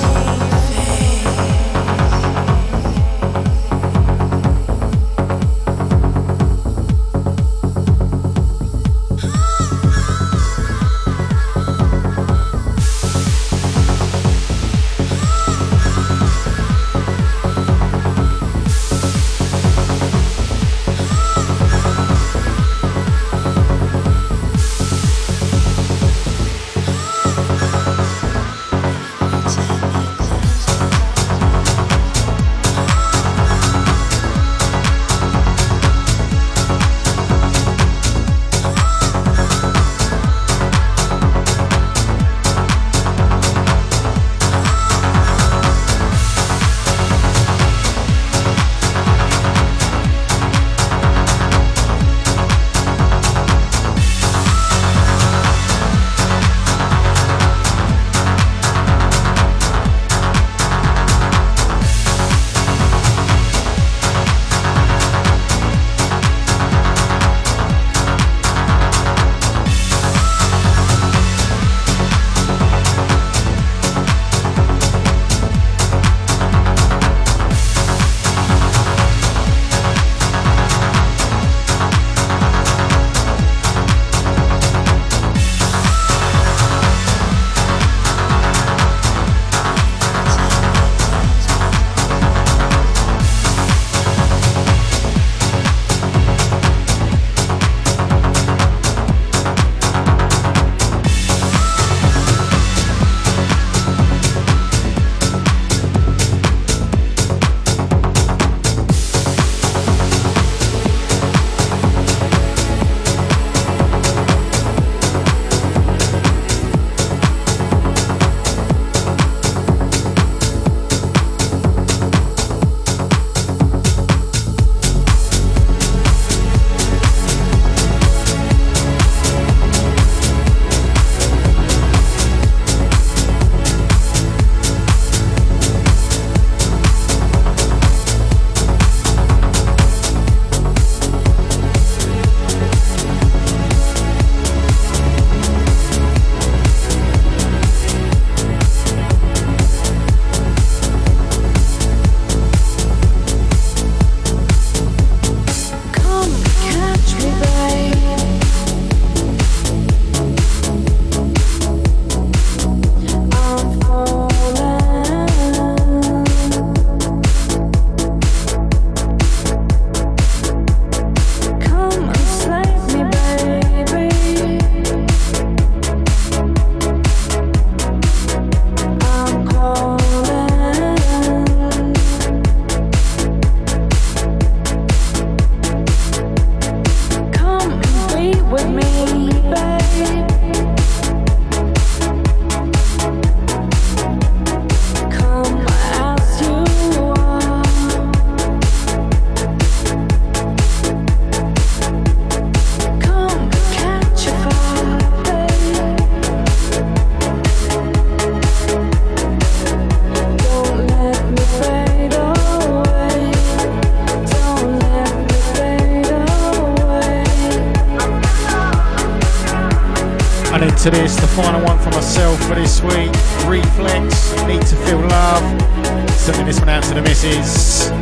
To this, the final one for myself for this week. Reflex, Need to Feel Love. Sending this one out to the missus.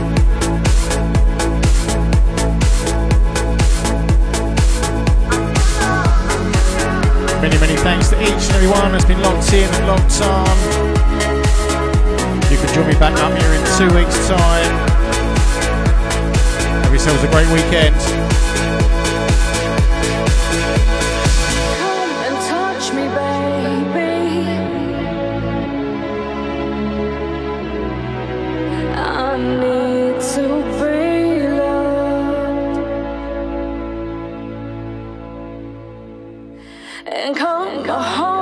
Many, many thanks to each and every one that's been locked in and locked on. You can join me back up here in two weeks' time. Have yourselves a great weekend. And come home.